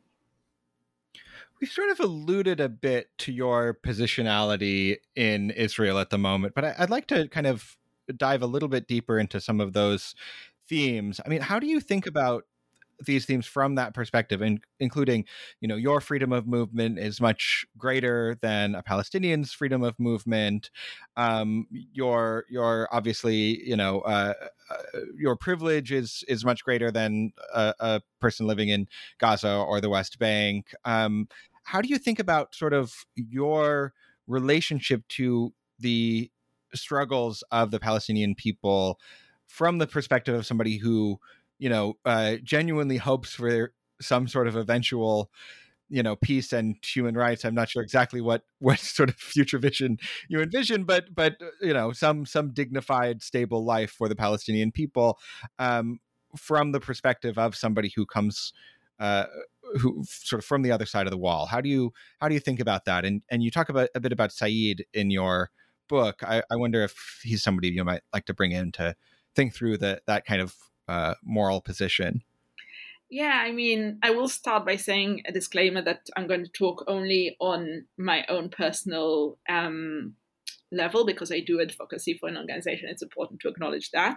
We sort of alluded a bit to your positionality in Israel at the moment, but I'd like to kind of dive a little bit deeper into some of those themes. I mean, how do you think about these themes from that perspective, and including, you know, your freedom of movement is much greater than a Palestinian's freedom of movement. Um, your, your obviously, you know, uh, uh, your privilege is is much greater than a, a person living in Gaza or the West Bank. Um, how do you think about sort of your relationship to the struggles of the Palestinian people from the perspective of somebody who, you know, uh, genuinely hopes for some sort of eventual, you know, peace and human rights? I'm not sure exactly what what sort of future vision you envision, but but you know, some some dignified, stable life for the Palestinian people, um, from the perspective of somebody who comes, uh, who sort of from the other side of the wall. How do you how do you think about that? And and you talk about a bit about Said in your book. I, I wonder if he's somebody you might like to bring in to think through the, that kind of uh, moral position. Yeah, I mean, I will start by saying a disclaimer that I'm going to talk only on my own personal um, level, because I do advocacy for an organization. It's important to acknowledge that.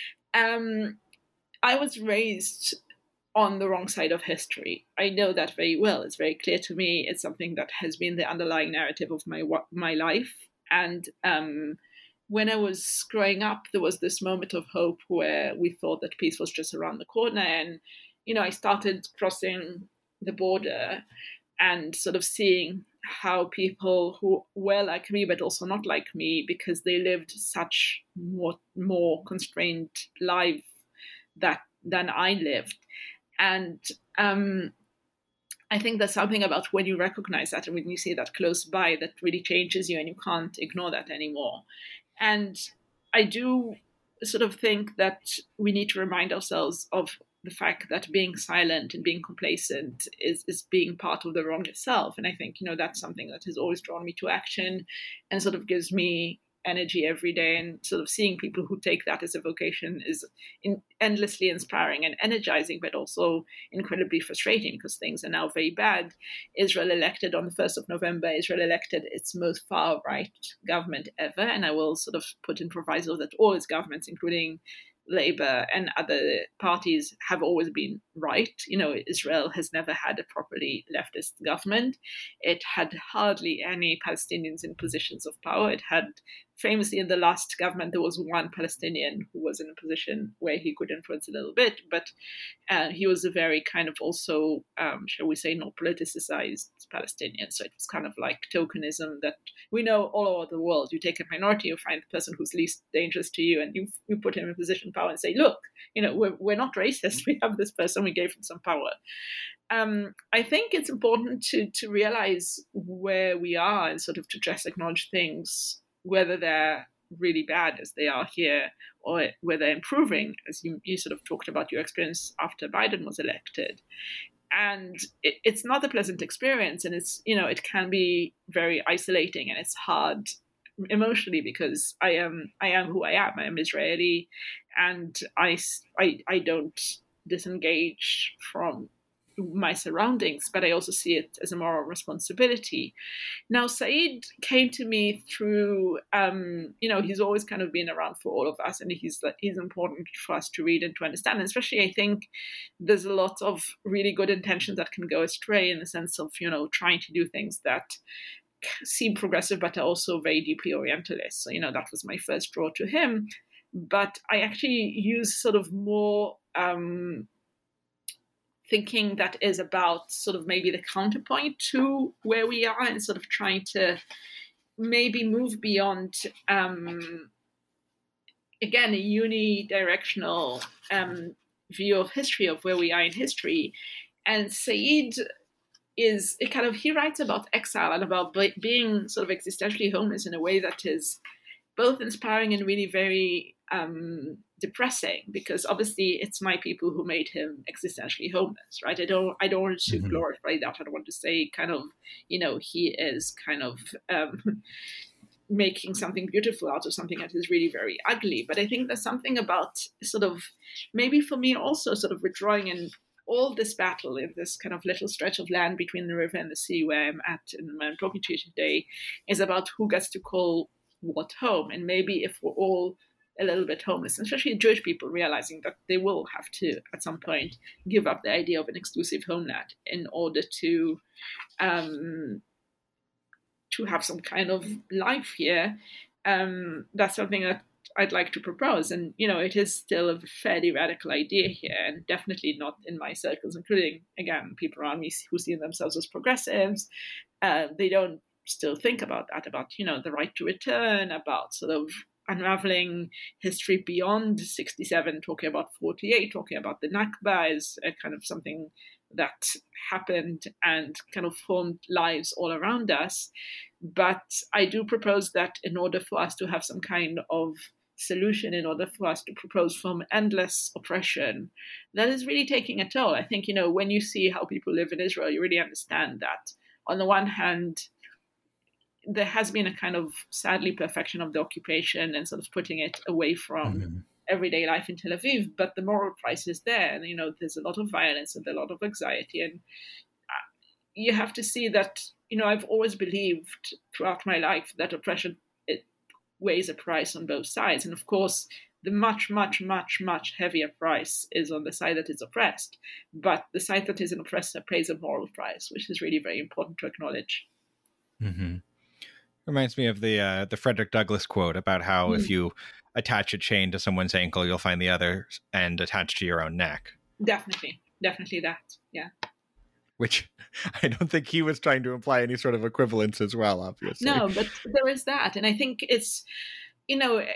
Um, I was raised on the wrong side of history. I know that very well. It's very clear to me. It's something that has been the underlying narrative of my my life. And um, when I was growing up, there was this moment of hope where we thought that peace was just around the corner. And, you know, I started crossing the border and sort of seeing how people who were like me, but also not like me, because they lived such more, more constrained life that than I lived. And um, I think there's something about when you recognize that and when you see that close by that really changes you, and you can't ignore that anymore. And I do sort of think that we need to remind ourselves of the fact that being silent and being complacent is, is being part of the wrong itself. And I think, you know, that's something that has always drawn me to action and sort of gives me energy every day. And sort of seeing people who take that as a vocation is in, endlessly inspiring and energizing, but also incredibly frustrating because things are now very bad. Israel elected on the first of November, Israel elected its most far-right government ever. And I will sort of put in proviso that all its governments, including Labour and other parties, have always been right. You know, Israel has never had a properly leftist government. It had hardly any Palestinians in positions of power. It had, famously, in the last government, there was one Palestinian who was in a position where he could influence a little bit, but uh, he was a very kind of also, um, shall we say, not politicized Palestinian. So it was kind of like tokenism that we know all over the world. You take a minority, you find the person who's least dangerous to you, and you, you put him in a position of power and say, look, you know, we're, we're not racist. We have this person, we gave him some power. Um, I think it's important to to realize where we are and sort of to just acknowledge things, whether they're really bad as they are here or whether they're improving, as you, you sort of talked about your experience after Biden was elected. And it, it's not a pleasant experience, and it's, you know, it can be very isolating and it's hard emotionally because I am I am who I am. I am Israeli, and I, I, I don't disengage from my surroundings, but I also see it as a moral responsibility. Now, Said came to me through, um, you know, he's always kind of been around for all of us, and he's he's important for us to read and to understand. And especially, I think there's a lot of really good intentions that can go astray in the sense of, you know, trying to do things that seem progressive, but are also very deeply Orientalist. So, you know, that was my first draw to him. But I actually use sort of more um, thinking that is about sort of maybe the counterpoint to where we are, and sort of trying to maybe move beyond, um, again, a unidirectional um, view of history, of where we are in history. And Said is it kind of, he writes about exile and about be- being sort of existentially homeless in a way that is both inspiring and really very um, depressing, because obviously it's my people who made him existentially homeless, right? I don't, I don't want to mm-hmm. glorify that. I don't want to say kind of, you know, he is kind of um, making something beautiful out of something that is really very ugly. But I think there's something about sort of, maybe for me also sort of withdrawing in all this battle in this kind of little stretch of land between the river and the sea where I'm at and where I'm talking to you today, is about who gets to call what home. And maybe if we're all a little bit homeless, especially Jewish people, realizing that they will have to at some point give up the idea of an exclusive homeland in order to um, to have some kind of life here. Um, that's something that I'd like to propose. And, you know, it is still a fairly radical idea here, and definitely not in my circles, including, again, people around me who see themselves as progressives. Uh, they don't still think about that, about, you know, the right to return, about sort of unraveling history beyond sixty-seven, talking about forty-eight, talking about the Nakba as a kind of something that happened and kind of formed lives all around us. But I do propose that in order for us to have some kind of solution, in order for us to propose from endless oppression, that is really taking a toll. I think, you know, when you see how people live in Israel, you really understand that on the one hand, there has been a kind of, sadly, perfection of the occupation and sort of putting it away from mm-hmm. everyday life in Tel Aviv, but the moral price is there. And, you know, there's a lot of violence and a lot of anxiety. And you have to see that, you know, I've always believed throughout my life that oppression, it weighs a price on both sides. And of course, the much, much, much, much heavier price is on the side that is oppressed. But the side that is an oppressor pays a moral price, which is really very important to acknowledge. Mm-hmm. Reminds me of the uh, the Frederick Douglass quote about how mm. if you attach a chain to someone's ankle, you'll find the other end attached to your own neck. Definitely. Definitely that. Yeah. Which I don't think he was trying to imply any sort of equivalence as well, obviously. No, but there is that. And I think it's, you know, I,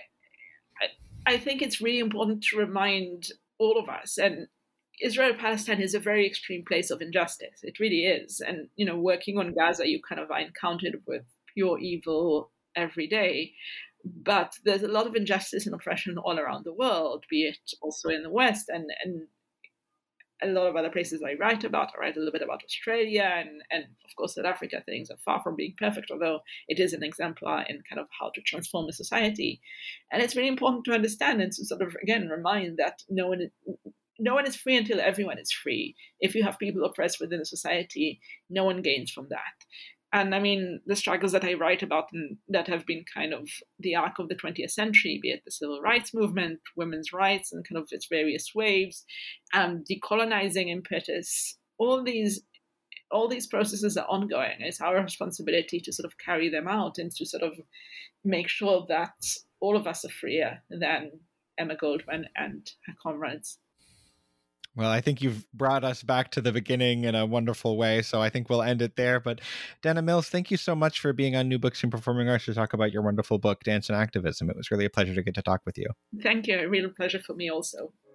I think it's really important to remind all of us, and Israel-Palestine is a very extreme place of injustice. It really is. And, you know, working on Gaza, you kind of are encountered with pure evil every day. But there's a lot of injustice and oppression all around the world, be it also in the West and, and a lot of other places I write about. I write a little bit about Australia and, and of course, South Africa. Things are far from being perfect, although it is an exemplar in kind of how to transform a society. And it's really important to understand and to sort of, again, remind that no one, no one is free until everyone is free. If you have people oppressed within a society, no one gains from that. And I mean, the struggles that I write about and that have been kind of the arc of the twentieth century, be it the civil rights movement, women's rights, and kind of its various waves, um, decolonizing impetus, all these all these processes are ongoing. It's our responsibility to sort of carry them out and to sort of make sure that all of us are freer than Emma Goldman and her comrades. Well, I think you've brought us back to the beginning in a wonderful way, so I think we'll end it there. But Dana Mills, thank you so much for being on New Books in Performing Arts to talk about your wonderful book, Dance and Activism. It was really a pleasure to get to talk with you. Thank you. A real pleasure for me also.